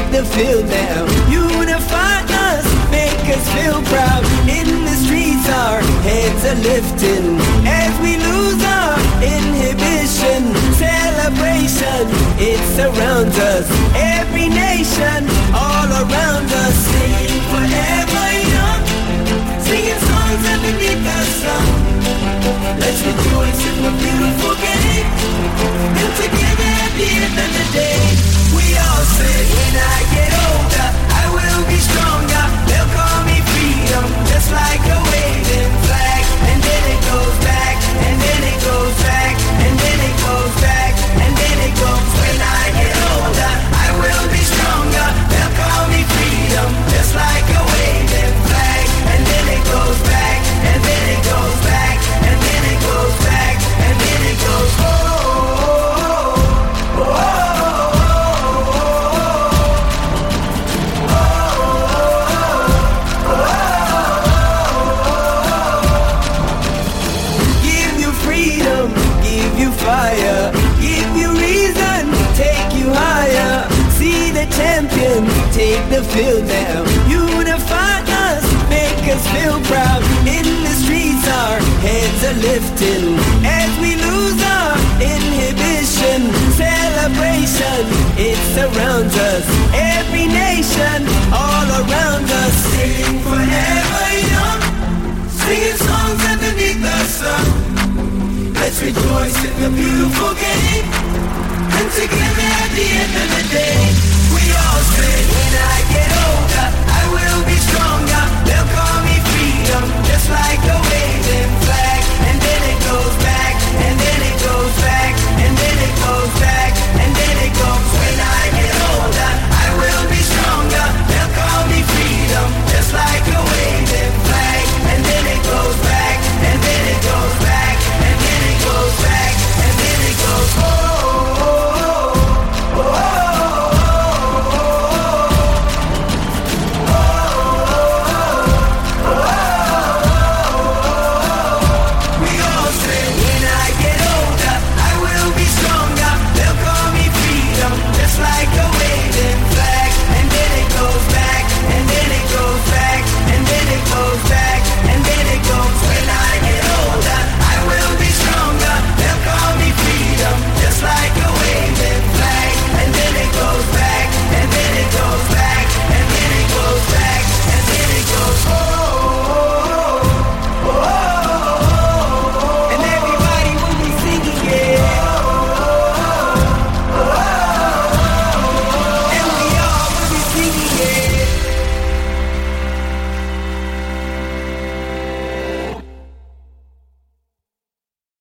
the field now. Unify us, make us feel proud. In the streets our heads are lifting as we lose our inhibition. Celebration, it surrounds us. Every nation, all around us. Singing forever young, singing songs underneath the sun. Let's rejoice in the beautiful game, and together at the end of the day, we all say, when I get older, I will be stronger. They'll call me freedom, just like a waving flag. And then it goes back, and then it goes back, and then it goes back, and then it goes. When I get older, I will be stronger. They'll call me freedom, just like a waving flag. And then it goes back, and then it goes back, and then it goes back, and then it goes. Oh, oh, oh, oh. Give you freedom, give you fire, give you reason, take you higher. See the champion, take the field now. Unify us, make us feel proud. In the streets our heads are lifting as we lose our inhibition. Celebration, it surrounds us. Every nation, all around us. Singing forever young, singing songs underneath the sun. Let's rejoice in the beautiful game, and together at the end of the day, we all say, when I